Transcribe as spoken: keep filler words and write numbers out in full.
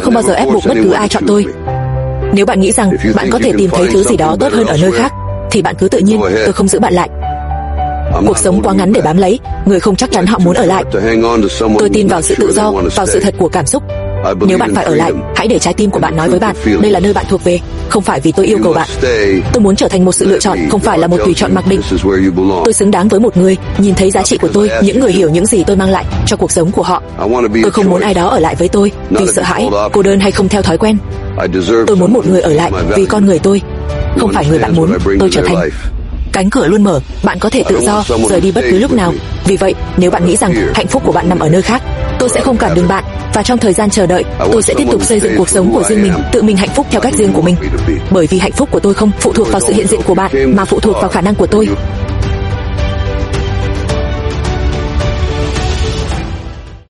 không bao giờ ép buộc bất cứ ai chọn tôi. Nếu bạn nghĩ rằng bạn có thể tìm thấy thứ gì đó tốt hơn ở nơi khác, thì bạn cứ tự nhiên, tôi không giữ bạn lại. Cuộc sống quá ngắn để bám lấy người không chắc chắn họ muốn ở lại. Tôi tin vào sự tự do, vào sự thật của cảm xúc. Nếu bạn phải ở lại, hãy để trái tim của bạn nói với bạn, đây là nơi bạn thuộc về, không phải vì tôi yêu cầu bạn. Tôi muốn trở thành một sự lựa chọn, không phải là một tùy chọn mặc định. Tôi xứng đáng với một người nhìn thấy giá trị của tôi, những người hiểu những gì tôi mang lại cho cuộc sống của họ. Tôi không muốn ai đó ở lại với tôi vì sợ hãi, cô đơn hay không theo thói quen. Tôi muốn một người ở lại vì con người tôi, không phải người bạn muốn tôi trở thành. Cánh cửa luôn mở, bạn có thể tự do rời đi bất cứ lúc nào. Vì vậy, nếu bạn nghĩ rằng hạnh phúc của bạn nằm ở nơi khác, tôi sẽ không cản đường bạn, và trong thời gian chờ đợi, tôi sẽ tiếp tục xây dựng cuộc sống của riêng mình, tự mình hạnh phúc theo cách riêng của mình. Bởi vì hạnh phúc của tôi không phụ thuộc vào sự hiện diện của bạn, mà phụ thuộc vào khả năng của tôi